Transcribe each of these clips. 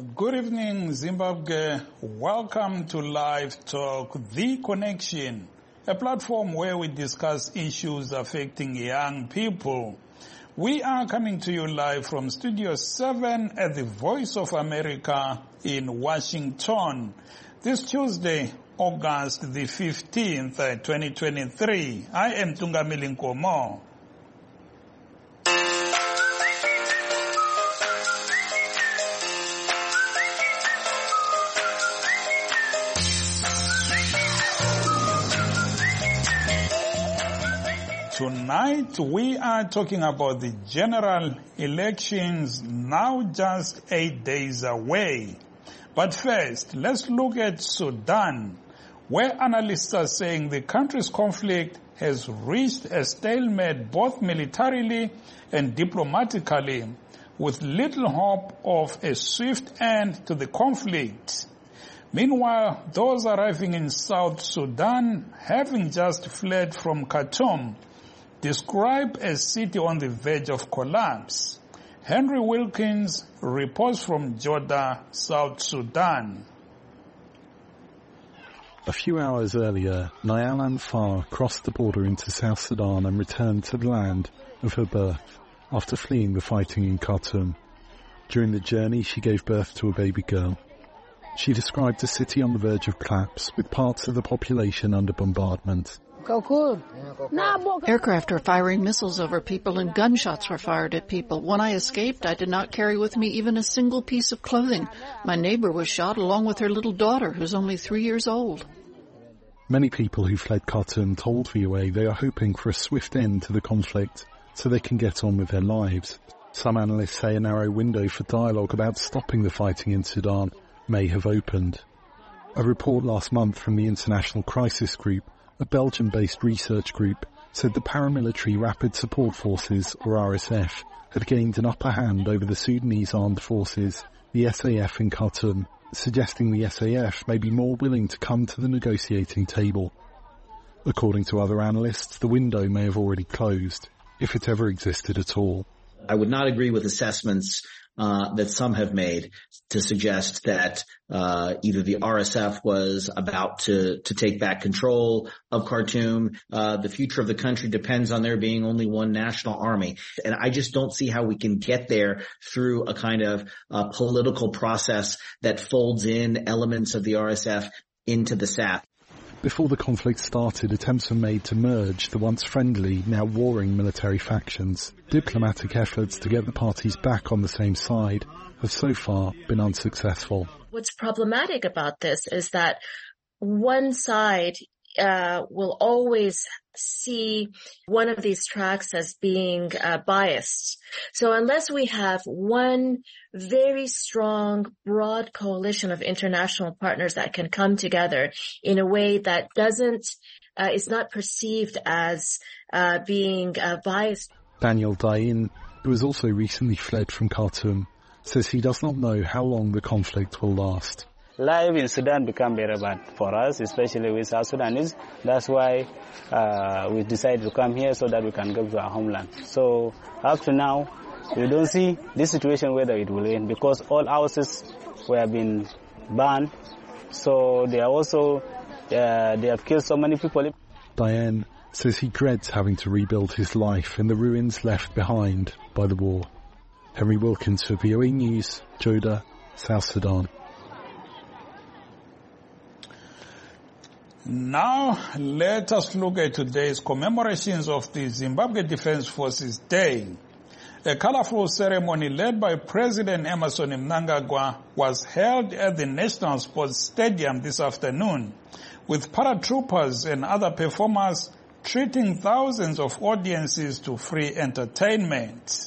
Good evening, Zimbabwe. Welcome to Live Talk, The Connection, a platform where we discuss issues affecting young people. We are coming to you live from Studio 7 at the Voice of America in Washington. This Tuesday, August the 15th, 2023. I am Tungamili Nkomo. Tonight, we are talking about the general elections now just 8 days away. But first, let's look at Sudan, where analysts are saying the country's conflict has reached a stalemate both militarily and diplomatically, with little hope of a swift end to the conflict. Meanwhile, those arriving in South Sudan, having just fled from Khartoum, describe a city on the verge of collapse. Henry Wilkins reports from Joda, South Sudan. A few hours earlier, Niall Anfar crossed the border into South Sudan and returned to the land of her birth after fleeing the fighting in Khartoum. During the journey, she gave birth to a baby girl. She described a city on the verge of collapse with parts of the population under bombardment. Aircraft were firing missiles over people and gunshots were fired at people. When I escaped, I did not carry with me even a single piece of clothing. My neighbor was shot along with her little daughter, who's only 3 years old. Many people who fled Khartoum told VOA they are hoping for a swift end to the conflict so they can get on with their lives. Some analysts say a narrow window for dialogue about stopping the fighting in Sudan may have opened. A report last month from the International Crisis Group, a Belgium-based research group, said the paramilitary Rapid Support Forces, or RSF, had gained an upper hand over the Sudanese armed forces, the SAF in Khartoum, suggesting the SAF may be more willing to come to the negotiating table. According to other analysts, the window may have already closed, if it ever existed at all. I would not agree with assessments that some have made to suggest that either the RSF was about to take back control of Khartoum. The future of the country depends on there being only one national army. And I just don't see how we can get there through a kind of political process that folds in elements of the RSF into the SAF. Before the conflict started, attempts were made to merge the once friendly, now warring military factions. Diplomatic efforts to get the parties back on the same side have so far been unsuccessful. What's problematic about this is that one side will always see one of these tracks as being biased. So unless we have one very strong, broad coalition of international partners that can come together in a way that is not perceived as being biased. Daniel Dayin, who has also recently fled from Khartoum, says he does not know how long the conflict will last. Life in Sudan become very bad for us, especially with South Sudanese. That's why we decided to come here so that we can go to our homeland. So up to now, we don't see this situation whether it will end because all houses were being burned. So they are also they have killed so many people. Diane says he dreads having to rebuild his life in the ruins left behind by the war. Henry Wilkins for VOA News, Joda, South Sudan. Now, let us look at today's commemorations of the Zimbabwe Defense Forces Day. A colorful ceremony led by President Emmerson Mnangagwa was held at the National Sports Stadium this afternoon, with paratroopers and other performers treating thousands of audiences to free entertainment.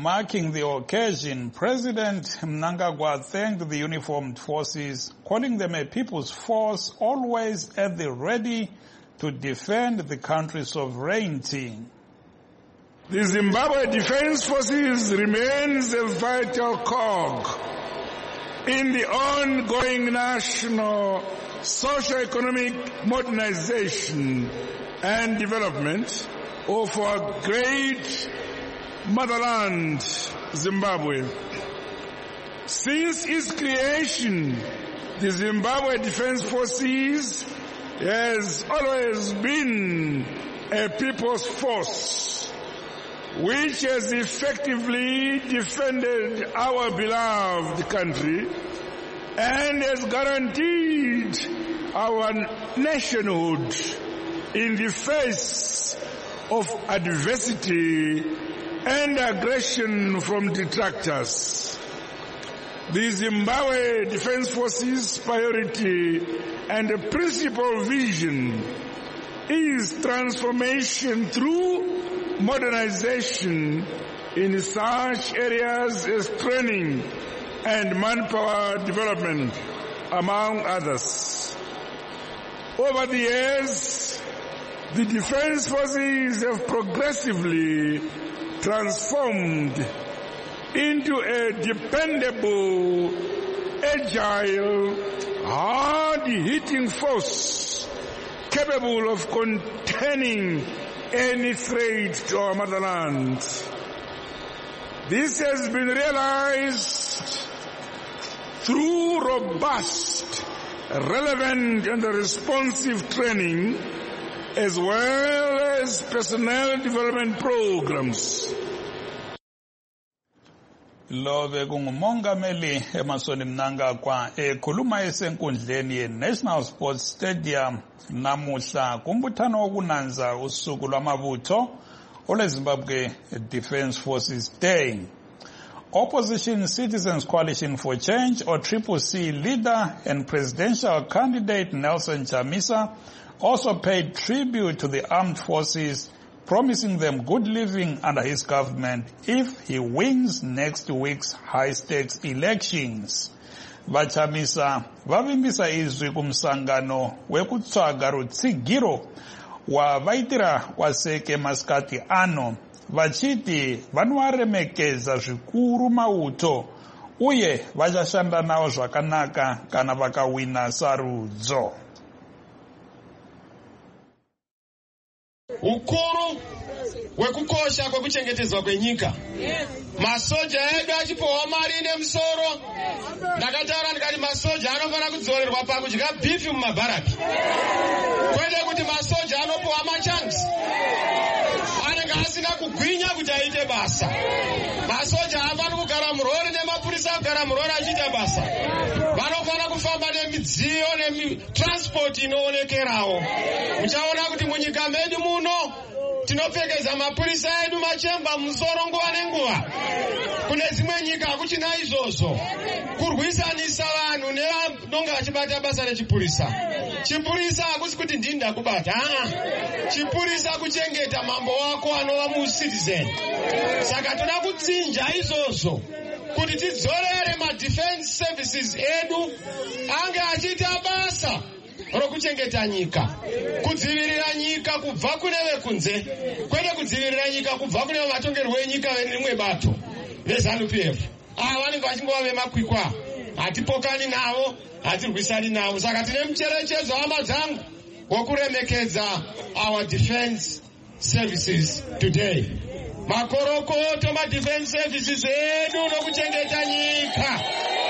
Marking the occasion, President Mnangagwa thanked the uniformed forces, calling them a people's force always at the ready to defend the country's sovereignty. The Zimbabwe Defense Forces remains a vital cog in the ongoing national socio-economic modernization and development of our great motherland, Zimbabwe. Since its creation, the Zimbabwe Defense Forces has always been a people's force, which has effectively defended our beloved country and has guaranteed our nationhood in the face of adversity and aggression from detractors. The Zimbabwe Defense Forces' priority and principal vision is transformation through modernization in such areas as training and manpower development, among others. Over the years, the Defense Forces have progressively transformed into a dependable, agile, hard-hitting force capable of containing any threat to our motherland. This has been realized through robust, relevant and responsive training as well as personnel development programs. Lo bekungumongameli Emmerson Mnangagwa ekhuluma esenkundleni ye-National Sports Stadium namuhla kumbuthano wokunanza usuku lwamabutho olweZimbabwe Defense Forces Day. Opposition Citizens Coalition for Change, or CCC leader and presidential candidate Nelson Chamisa also paid tribute to the armed forces, promising them good living under his government if he wins next week's high-stakes elections. VaChamisa vavimbisa izwi kumsangano wekutsvaga rutsigiro wavaitira kwaseke masikati ano, vachiti vanovaremekeza zvikuru mauto uye vachashanda navo zvakanaka kana vakawina sarudzo. Ukuru wekukosha kwekuchengetedzwa kwenyika. Masoja edu achipowa mari nemusoro. Ndakataura ndikati masoja anofana kudzorerwa pakudya bhifi mumabharaki. Kwete kuti masoja anopowa machansi. Anenge asina kugwinya kuti aite basa. Masoja havana kugara murori nemapurisa kugara murori achiita basa. Vanofana kufamba nemidziyo netransport inoonekerawo. Muchaona kuti munyika medu muno tinopfekeza mapurisa edu machemba musoro nguva nenguva. Kune dzimwe nyika hakuchina izvozvo. Kurwisanisa vanhu nevanonga vachibata basa rechipurisa. Chipurisa hakusi kuti ndini ndakubata. Chipurisa kuchengeta mambo wako anova mucitizen. Saka toda kutsinja izvozvo kuti tidzorere ma-defense services edu ange achiita basa rokuchengeta nyika, kudzivirira nyika kubva kune vekunze, kwete kudzivirira nyika kubva kune vatongerwi venyika verimwe bato veZANU-PF. Ava vanenge vachingova vemakwikwa, hatipokani navo, hatirwisani navo. Saka tine mucherechedzo hama dzangu wokuremekedza our defense services today. Makorokoto ma-defense services edu nokuchengeta nyika.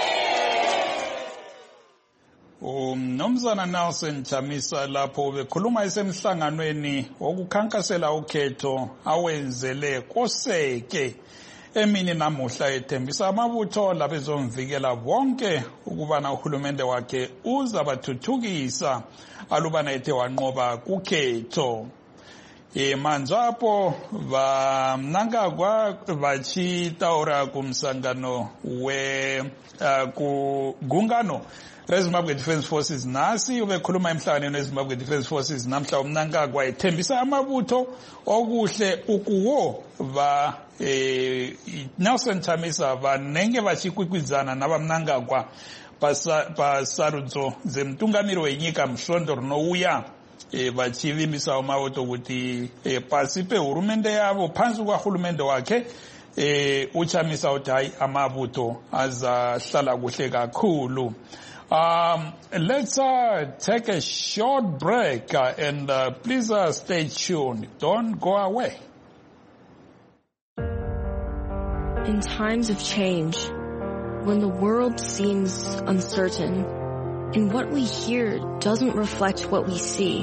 Umnumzana Nelson Chamisa lapho bekhuluma esemhlanganweni wokukhankasela ukhetho awenzele koseke emini namuhla ethembisa amabutho labezomvikela bonke ukubana uhulumende wakhe uzabathuthukisa alubana ethe wanqoba kukhetho. Manzwapo Mnangagwa vachitaura kumsangano kugungano reZimbabwe Defense Forces nasi ubekhuluma emhlanganweni weZimbabwe Defense Forces namhla uMnangagwa ethembisa amabutho okuhle ukuwo Nelson Chamisa vanenge vachikwikwidzana navaMnangagwa pasarudzo dzemutungamiri wenyika musvondo rinouya, vachivimbisawo mavoto kuti pasi pehurumende yavo, pansi kwahurumende wake, uchamisa kuti hai amavuto azahlala kuhle kakhulu. Let's take a short break and please stay tuned. Don't go away. In times of change, when the world seems uncertain and what we hear doesn't reflect what we see,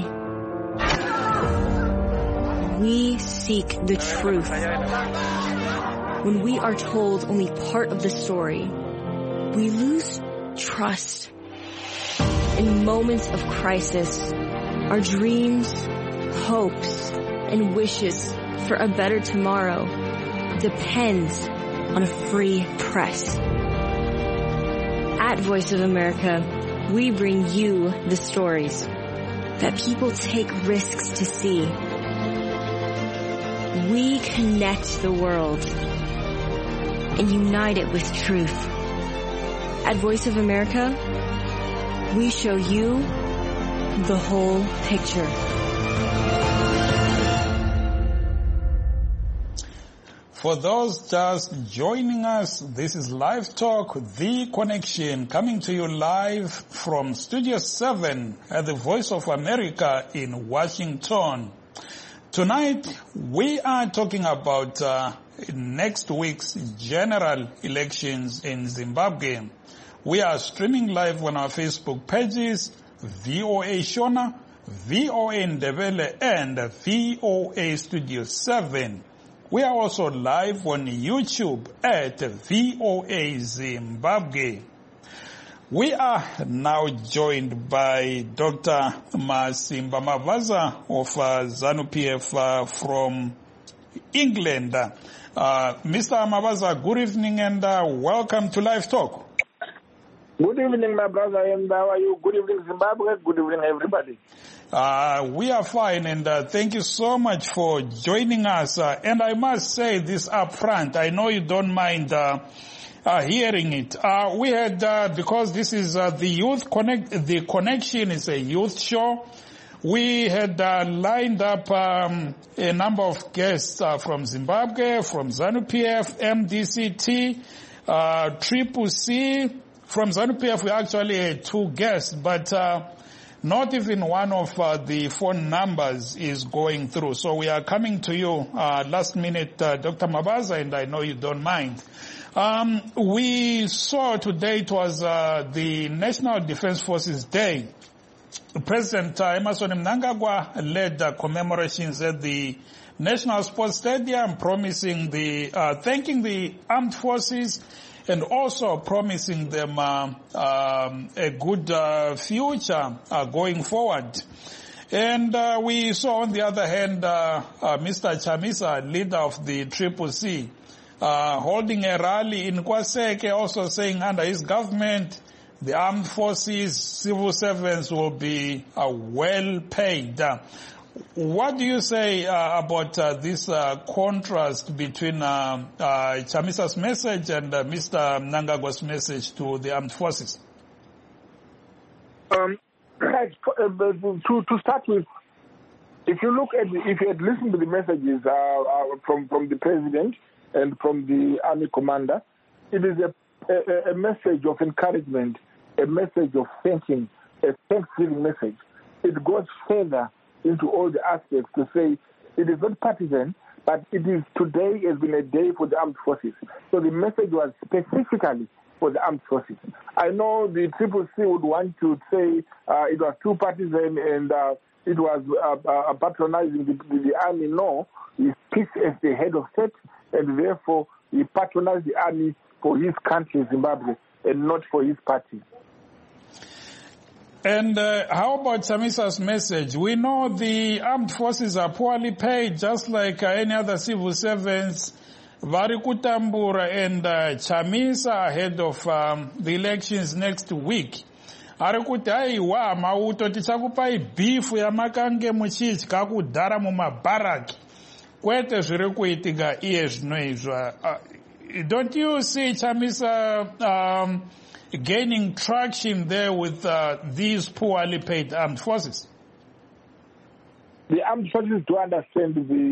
we seek the truth. When we are told only part of the story, we lose trust. In moments of crisis, our dreams, hopes, and wishes for a better tomorrow depends on a free press. At Voice of America, we bring you the stories that people take risks to see. We connect the world and unite it with truth. At Voice of America, we show you the whole picture. For those just joining us, this is Live Talk, The Connection, coming to you live from Studio 7 at the Voice of America in Washington. Tonight, we are talking about next week's general elections in Zimbabwe. We are streaming live on our Facebook pages, VOA Shona, VOA Ndebele, and VOA Studio 7. We are also live on YouTube at VOA Zimbabwe. We are now joined by Dr. Masimba Mavaza of ZANU-PF from England. Mr. Mavaza, good evening and welcome to Live Talk. Good evening, my brother, and how are you? Good evening, Zimbabwe. Good evening, everybody. We are fine, and thank you so much for joining us. And I must say this up front, I know you don't mind hearing it. We had, because this is the Youth Connect, the Connection is a youth show, we had lined up a number of guests from Zimbabwe, from ZANU-PF, MDCT, Triple C. From ZANU-PF, we actually had 2 guests, but not even one of the phone numbers is going through. So we are coming to you last minute, Dr. Mabaza, and I know you don't mind. We saw today it was the National Defense Forces Day. President Emmerson Mnangagwa led commemorations at the National Sports Stadium, promising thanking the armed forces and also promising them a good future going forward. And we saw on the other hand Mr. Chamisa, leader of the Triple C, holding a rally in Kwaseke, also saying under his government the armed forces, civil servants will be well paid. What do you say about this contrast between Chamisa's message and Mr. Mnangagwa's message to the armed forces? Right. To start with, if you had listened to the messages from the president and from the army commander, it is a message of encouragement, a message of thanking, a thanksgiving message. It goes further into all the aspects to say it is not partisan, but today has been a day for the armed forces. So the message was specifically for the armed forces. I know the Triple C would want to say it was too partisan and it was patronizing the army. No, he speaks as the head of state, and therefore he patronized the army for his country, Zimbabwe, and not for his party. And how about Chamisa's message? We know the armed forces are poorly paid, just like any other civil servants. Varikutambura and Chamisa ahead of the elections next week. Arikuti aiwa mauto tichakupai beef yamakange muchidya kudhara mumabaraki. kwete zviri kuitika iye zvinoizva. Don't you see Chamisa gaining traction there with these poorly paid armed forces? The armed forces do understand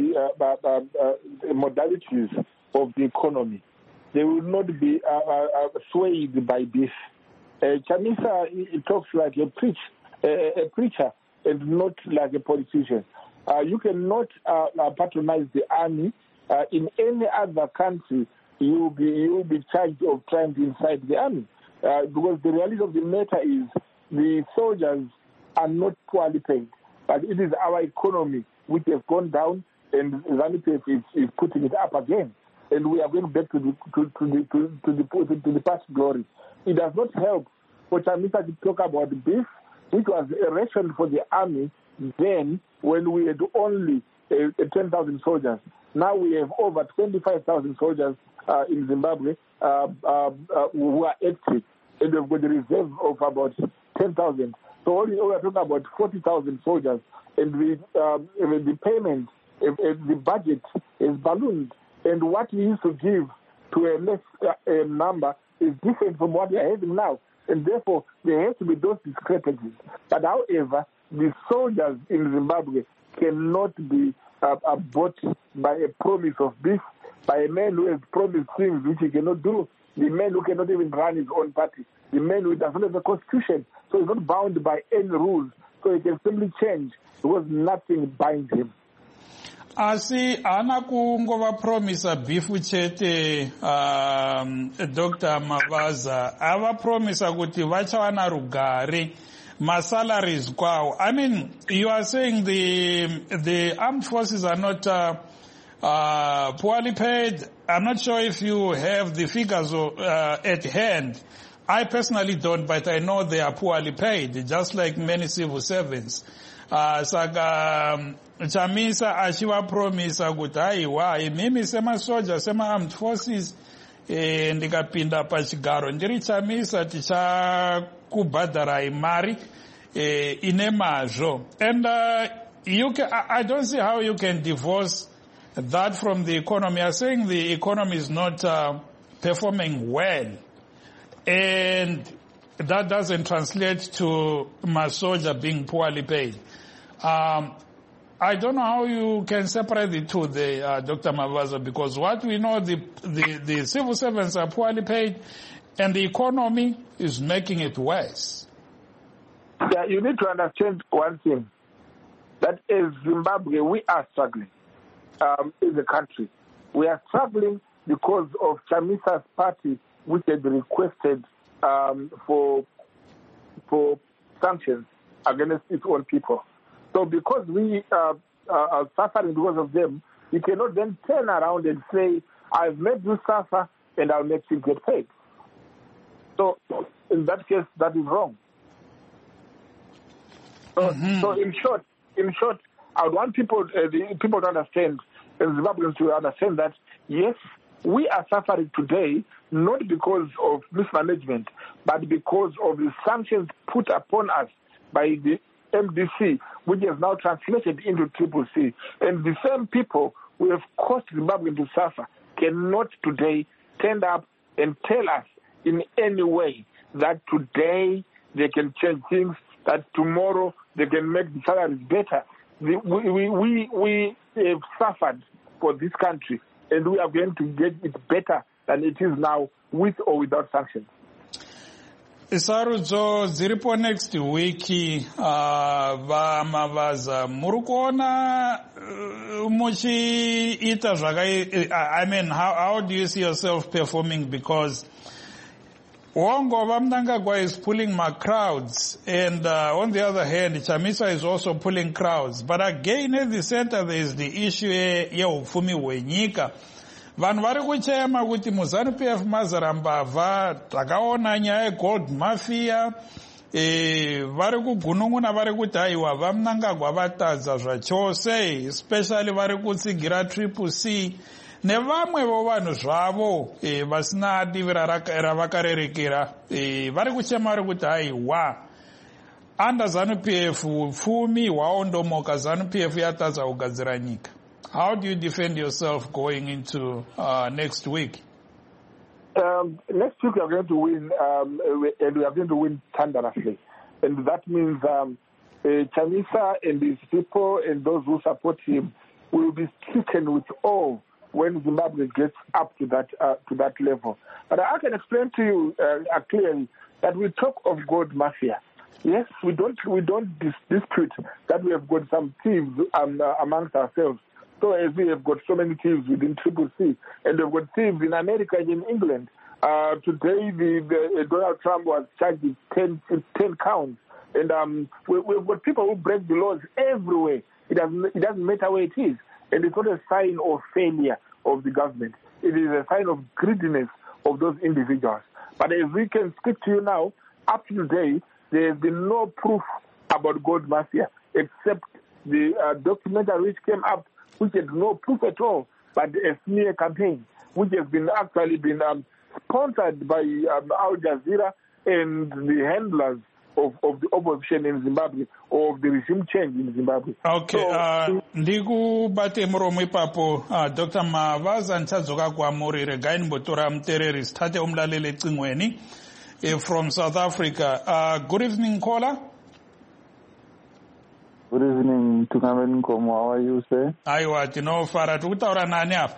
the modalities of the economy. They will not be swayed by this. Chamisa talks like a preacher and not like a politician. You cannot patronize the army. In any other country, you will be charged of trying to incite the army. Because the reality of the matter is the soldiers are not poorly paid, but it is our economy which has gone down, and ZANU-PF is putting it up again, and we are going back to the past glory. It does not help for Chamisa to talk about beef, which was a ration for the army then when we had only 10,000 soldiers. Now we have over 25,000 soldiers in Zimbabwe who are active, and we've got a reserve of about 10,000. So only we are talking about 40,000 soldiers, and the payment, the budget is ballooned, and what we used to give to a less number is different from what we are having now, and therefore there has to be those discrepancies. But however, the soldiers in Zimbabwe cannot be bought by a promise of beef, by a man who has promised things which he cannot do, the man who cannot even run his own party, the man who does not have a constitution, so he's not bound by any rules, so he can simply change because nothing binds him. Asi ana kungova promisa bifu chete Dr. Mavaza ava promisa kuti vachawana rugare masalaries kwawo. I mean, you are saying the armed forces are not poorly paid. I'm not sure if you have the figures at hand. I personally don't, but I know they are poorly paid, just like many civil servants. Saka Chamisa achiva promisa kuti haiwa imimi semasoja sema-armed forces ndikapinda pachigaro ndiri Chamisa tichakubhadharai mari ine mazvo. And I don't see how you can divorce that from the economy. You are saying the economy is not performing well, and that doesn't translate to Masoja being poorly paid. I don't know how you can separate the two there, Dr. Mavaza, because what we know, the civil servants are poorly paid, and the economy is making it worse. Yeah, you need to understand one thing, that as Zimbabwe, we are struggling in the country. We are struggling because of Chamisa's party, which had requested for sanctions against its own people. So because we are suffering because of them, you cannot then turn around and say, I've made you suffer and I'll make you get paid. So in that case, that is wrong. So in short, I would want people to understand, and Zimbabweans to understand that, yes, we are suffering today not because of mismanagement, but because of the sanctions put upon us by the MDC, which has now translated into CCC. And the same people who have caused Zimbabwe to suffer cannot today stand up and tell us in any way that today they can change things, that tomorrow they can make the salaries better. We have suffered for this country, and we are going to get it better than it is now, with or without sanctions. Sarudzo dziripo next week vaMavaza muri kuona muchiita zvakai. I mean, how do you see yourself performing? Because Wongova Mnangagwa is pulling my crowds, and on the other hand, Chamisa is also pulling crowds. But again, at the center, there is the issue yeupfumi hwenyika. Vanhu vari kuchema kuti muZANU-PF mazarambavha, takaona nyaya yegold mafia, vari kugunun'una vari kuti haiwa vaMnangagwa vatadza zvachose, especially vari kutsigira CCC nevamwevo vanhu zvavo vasina divi ravakarerekera, vari kuchema vari kuti haiwa under ZANU-PF upfumi hwaondomoka, ZANU-PF yatadza kugadzira nyika. How do you defend yourself going into next week? Next week we are going to win, and we are going to win thunderously. And that means Chamisa and his people and those who support him will be stricken with awe when Zimbabwe gets up to that level. But I can explain to you clearly that we talk of gold mafia. Yes, we don't dispute that we have got some thieves amongst ourselves. So as we have got so many thieves within CCC, and we've got thieves in America and in England. Today, Donald Trump was charged with 10 counts, and we've got people who break the laws everywhere. It doesn't matter where it is, and it's not a sign of failure of the government. It is a sign of greediness of those individuals. But as we can speak to you now, up to today, there has been no proof about gold mafia except the documentary which came up, which had no proof at all, but a smear campaign, which has been sponsored by Al Jazeera and the handlers of the opposition in Zimbabwe, or of the regime change in Zimbabwe. Okay, ndikubate muromo ipapo Dr. Mavaza Ntadzoka Kwamuri regai nimbotora mutereri sithathe umlaleli ecingweni from South Africa. Good evening, caller. Good evening, Tungamen Nkomo. How are you, sir? Aiwa, tinofara. Tikutaura nani apa?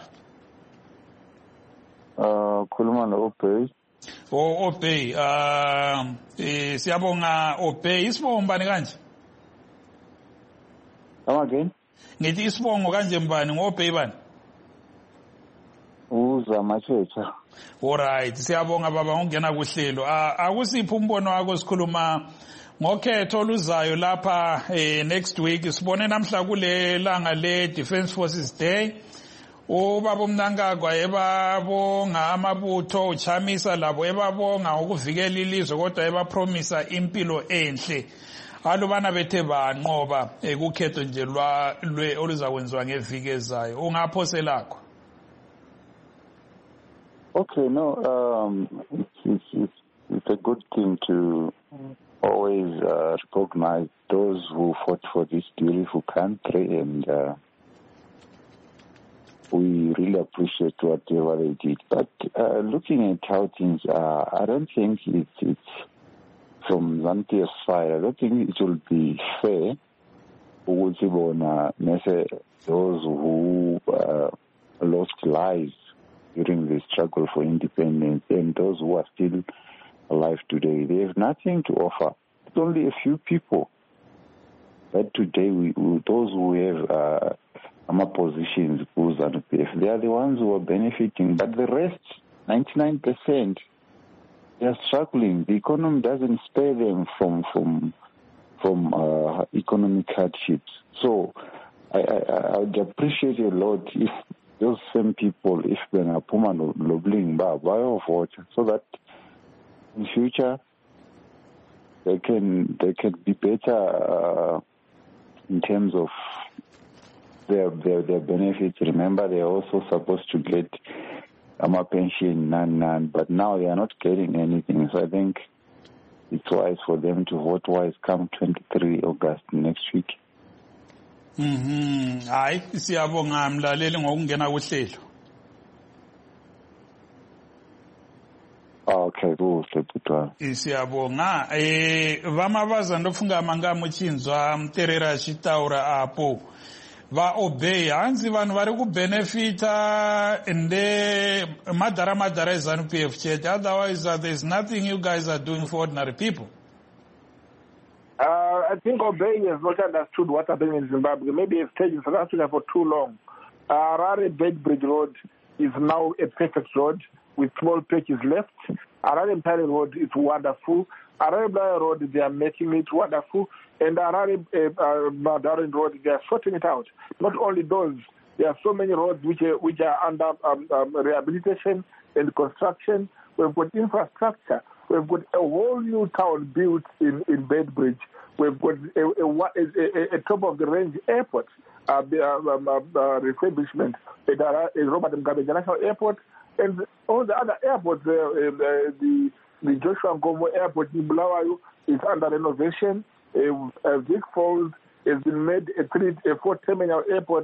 Khuluma no-Obey. Obey. Siyabonga Obey. Isibongo mbani kanje? Come again? Ngithi isibongo kanje mbani ngo-Obey bani? Uzamachecha. Alright, siyabonga baba ngongena kuhlelo. Akusiphi umbono wakho sikhuluma ngokhetho oluzayo lapha next week. Sibone namhla kule langa le Defence Forces Day. Ubaba uMnangagwa ebabonga amabutho uChamisa labo ebabonga ukuvikela ilizwe kodwa ebapromisa impilo enhle. Alubana bethe banqoba ukhetho nje lwe oluzakwenziwa ngeviki ezayo. Ungaphose lakho? Okay, no, it's a good thing to always recognize those who fought for this beautiful country, and we really appreciate whatever they did. But looking at how things are, I don't think it's from ZANU-PF's side, I don't think it will be fair those who lost lives during the struggle for independence and those who are still alive today. They have nothing to offer. It's only a few people that today, those who have positions, they are the ones who are benefiting. But the rest, 99%, they are struggling. The economy doesn't spare them from economic hardships. So I would appreciate a lot if those same people, if they are Puma Lobling vote, so that in future they can be better in terms of their benefits. Remember, they are also supposed to get a pension, none, but now they are not getting anything. So I think it's wise for them to vote wise come 23 August next week. Hayi siyabonga mlaleli ngokungena kuhlelo. Okay, kuhle Butwana. Siyabonga vamavaza ndofunga manga muchinzwa muterera chitaura apo va obey hanzi vanhu vari kubenefita ende madhara eZANU-PF chete. Otherwise there's nothing you guys are doing for ordinary people. I think Obey has not understood what's happening in Zimbabwe. Maybe it's taken South Africa for too long. Harare Beitbridge Road is now a perfect road with small patches left. Harare Mpale Road is wonderful. Harare Blair Road, they are making it wonderful. And Harare Madarin Road, they are sorting it out. Not only those, there are so many roads which are under rehabilitation and construction. We've got infrastructure. We've got a whole new town built in Beitbridge. We've got a top-of-the-range airport, refurbishment at Robert Mugabe International Airport, and all the other airports. The Joshua Nkomo Airport in Bulawayo is under renovation. Vic Falls has been made a 4-terminal airport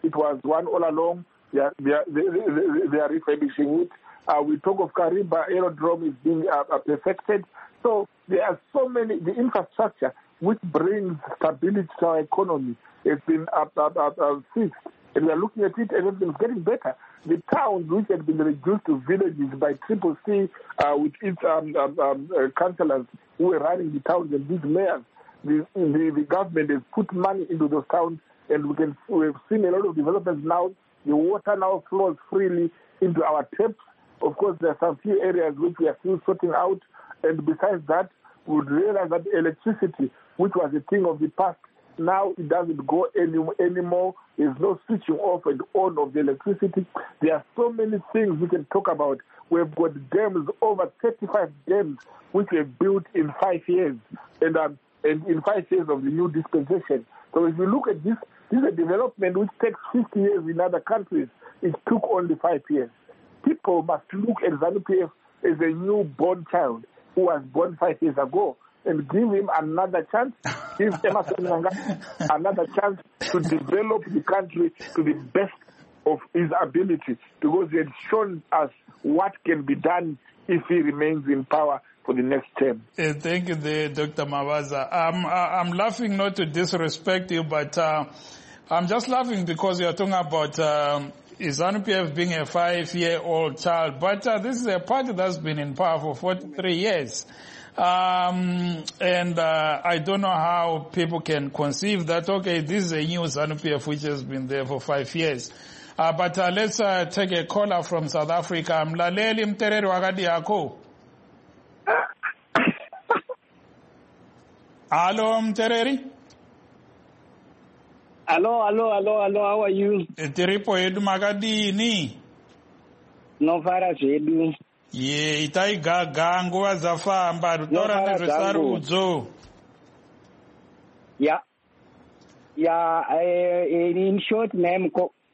it was one all along. They are refurbishing it. We talk of Kariba Aerodrome is being perfected. So there are so many, the infrastructure which brings stability to our economy has been fixed. And we are looking at it and it's been getting better. The towns which had been reduced to villages by Triple C with its councillors who were running the towns and big mayors, the government has put money into those towns, and we've seen a lot of developments now. The water now flows freely into our taps. Of course, there are some few areas which we are still sorting out. And besides that, we would realize that electricity, which was a thing of the past, now it doesn't go anymore. There's no switching off and on of the electricity. There are so many things we can talk about. We've got dams, over 35 dams, which were built in 5 years, and in 5 years of the new dispensation. So if you look at this, this is a development which takes 50 years in other countries. It took only 5 years. People must look at ZANU-PF as a newborn child who was born 5 years ago and give him another chance, give Emmerson Mnangagwa another chance to develop the country to the best of his ability, because he had shown us what can be done if he remains in power for the next term. Thank you, Dr. Mabaza. I'm laughing not to disrespect you, but I'm just laughing because you're talking about ZANU-PF being a 5-year-old child. But this is a party that's been in power for 43 years. And I don't know how people can conceive that, okay, this is a new ZANU-PF which has been there for 5 years. But let's take a caller from South Africa. Mlaleli Mtereri wakati yako. Hello, Mtereri. Hello, how are you? Tiripo edu makadini. Nofara zvedu. Ye, itaigaga nguva dzafamba rutora nezvesarudzo. Yeah, in short name,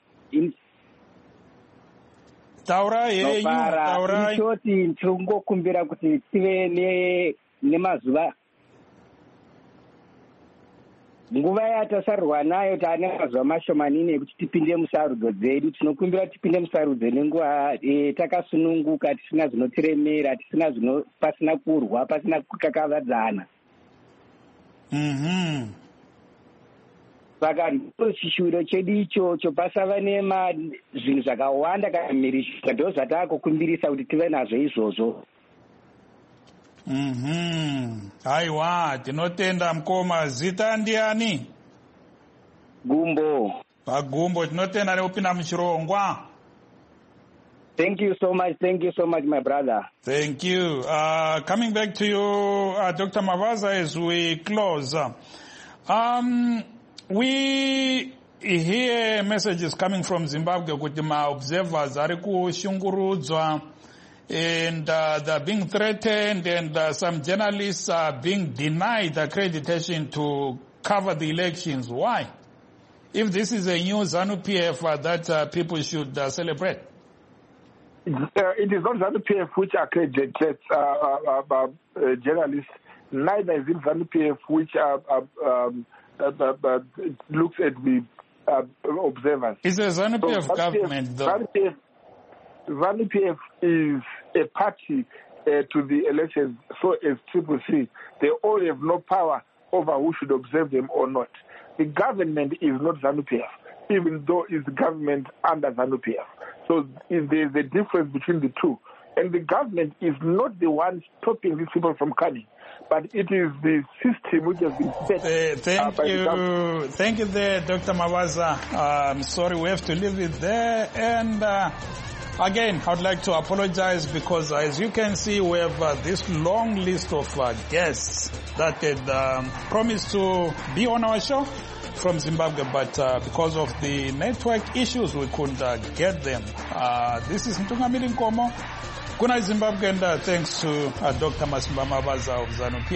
taurai henyu, taurai. In short, tingokumbira kuti tive nemazuva. Nguva yatasarwa nayo taane mazuva mashomanini ekuti tipinde musarudzo dzedu. Tinokumbira tipinde musarudzo nenguva takasununguka, tisina zvinotiremera, pasina kurwa, pasina kukakavadzana. Saka ndiro chishuviro chedu ichocho, pasava zvinhu zvakawanda kana mhirizhonga ndo zvataakukumbirisa kuti tive nazvo izvozvo. Aiwa, tinotenda mkoma. Zita ndiani? Gumbo. Pagumbo, tinotenda neupinda muchirongwa. Thank you so much, my brother. Thank you. Coming back to you, Dr. Mabaza, as we close. We hear messages coming from Zimbabwe kuti ma-observers ari kushungurudzwa, and they're being threatened, and some journalists are being denied accreditation to cover the elections. Why? If this is a new ZANU-PF that people should celebrate. It is not ZANU-PF which accredits journalists. Neither is it ZANU-PF which looks at the observers. It's a ZANU-PF government, though. ZANU-PF is a party to the elections, so is Triple C. They all have no power over who should observe them or not. The government is not ZANU-PF, even though it's the government under ZANU-PF. So there's a difference between the two. And the government is not the one stopping these people from coming, but it is the system which has been set. Thank you there, Dr. Mabaza. I'm sorry we have to leave it there. And again, I would like to apologize because, as you can see, we have this long list of guests that had promised to be on our show from Zimbabwe, but because of the network issues, we couldn't get them. This is Ntungamiri Nkomo. Kuna Zimbabwe, and thanks to Dr. Masimba Mabaza of ZANU-PF.